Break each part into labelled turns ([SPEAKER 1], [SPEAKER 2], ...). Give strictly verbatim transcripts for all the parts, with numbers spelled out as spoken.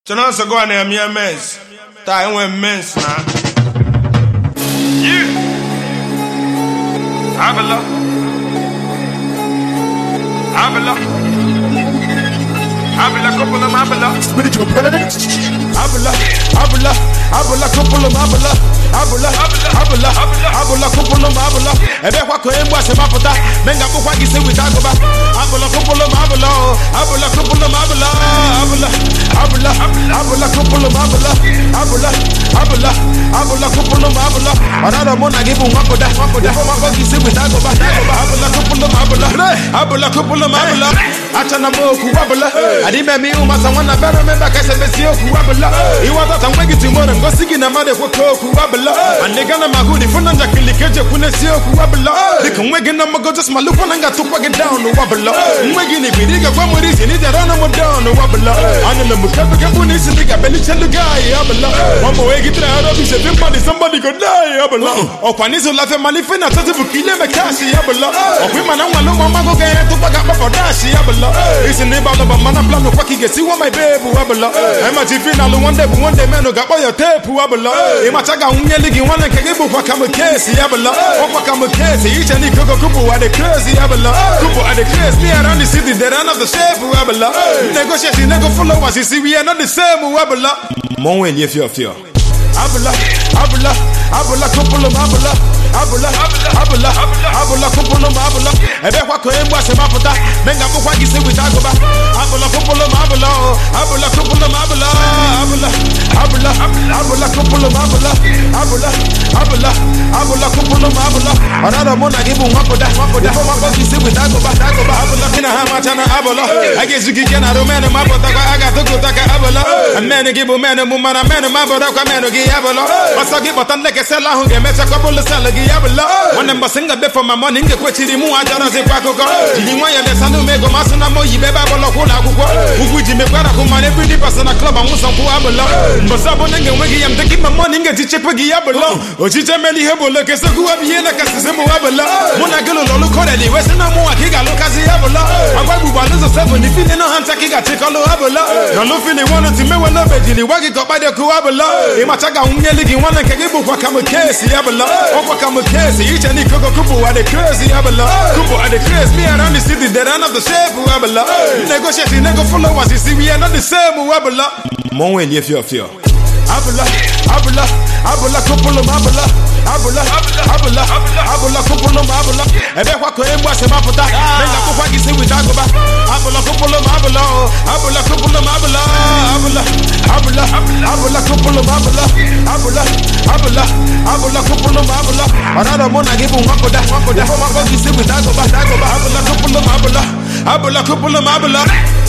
[SPEAKER 1] Chana so go na me mens. Ta enwe mens na. Yeah. Abela. Abela. Abela couple of abela.
[SPEAKER 2] Spiritual predator.
[SPEAKER 1] Abela. Abela. Abela couple of abela. Abela. Abela. Abela couple of abela. Ebe kwa ko emwa se mapota. Menga kwa gise witagoba. Abela couple of abela. Abela couple of abela. Abela. Abela. Abela couple of abela. Abela. Abela. Abela couple of abela. Another one I give one for that one for that. Kwa gise witagoba. Abela couple of abela. Abela couple of abela. Achana mo ku abela. Adime mi uma sawana bera memba kase besio ku abela. Iwata tamwegi timora ngosigi na made kwa ku abela. Anega na magudi funa njakilikeje kune sio ku abela. Dika mwegi na mago just malupa nanga tukwa get down no abela. Mwegi ni bidiga kwa murizi ni jarana mo down no abela. Anele mukabe kabuni sindiga beli chelu guy abela. Mama wegi tra arabi se somebody somebody go die abela. Okwanizo lafe malife na tatu bukile me kashi abela. Okwima na mwalo mama go ge tukwa ga papa dashi abela. Isi ni balo ba mana plano kwa kigesi wa my baby abela. Ema tifina lu one day but one day man no ga boy tape abela. Ema chaga unye ligi wana kegebu kwa kama kesi abela. Kwa kama kesi icha ni koko kupu wa the crazy abela. Kupu wa the crazy me around the city they run off the shape abela. Negotiation nego follow us you see we are not the same abela. Mon we lief your fear. Abela, abela, abela couple of abela. Abela, abela, abela couple of abela. Ebe kwa ko emwa se mapota. Menga kwa gise witagoba. Abela couple of abela. Abela couple of abela. Abela, abela, abela couple of abela. Abela, abela, abela couple of abela. Another one I give one for that one for that. Kwa gise witagoba. Abela kina hama chana abela. I guess you can na romano mapota kwa aga toko taka abela. Amene gibo mene mumana mene mapota kwa mene gi abela. Masagi botan leke sela hunge mecha kwa bolo sela gi abela. One number singa be for my money nge kwa chiri mu ajara ze kwa koko. Jili mwa ya lesa no mego masuna mo yibeba bolo kula kukwa. Ugu jime kwa kumane pretty person na club amusa ku abela. Mbasabo nenge wegi yam taking my money nge tiche pegi abela. Ochiche meli hebo leke se ku abiye na kasi mu abela. Mona gelo lolu kore li wese na mu akiga lokazi abela. Agwa buba lezo seven if you no hanta kiga chikalo abela. Na lo fili wana timewe no bejili wagi ko bade ku abela. Imachaga unye ligi wana kegibu kwa kama kesi abela. Kwa kama kesi icha ni koko kupu wa the crazy abela. Kupu wa the crazy me around the city they run off the shape abela. Negotiation nego follow us you see we are not the same abela. Mon we lief your fear. Abela, abela, abela couple of abela. Abela, abela, abela couple of abela. Ebe kwa ko emwa se mapota. Menga kwa gise witagoba. Abela couple of abela. Abela couple of abela. Abela, abela, abela couple of abela. Abela, abela, abela couple of abela. Another one I give one for that one for that. Kwa gise witagoba. Abela couple of abela. Abela couple of abela.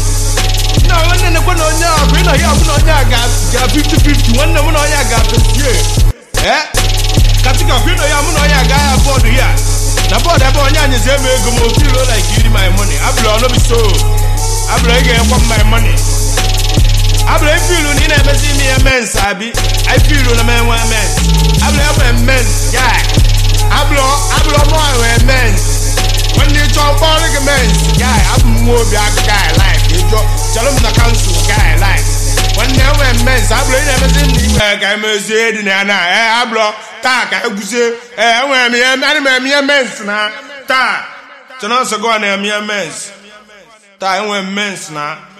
[SPEAKER 1] No, one in the one on ya, we know ya, we know ya got fifty fifty, one on ya got the year. Eh? Katika we know ya, we know ya got a board here. The board I bought ya is every go more feel like giving my money. I blow no be so. I blow again for my money. I blow feel you never see me a man, Sabi. I feel on a man, one man. I blow a man, guy. I blow, I blow more a man. When you talk about a man, guy, I'm more black guy like. Tell him the council guy like when they were men, I blame everything. I may say, I blow, talk, I would say, I wear me a man, me a men's now. Ta, to not so go on a mere men's. Ta, I wear men's now.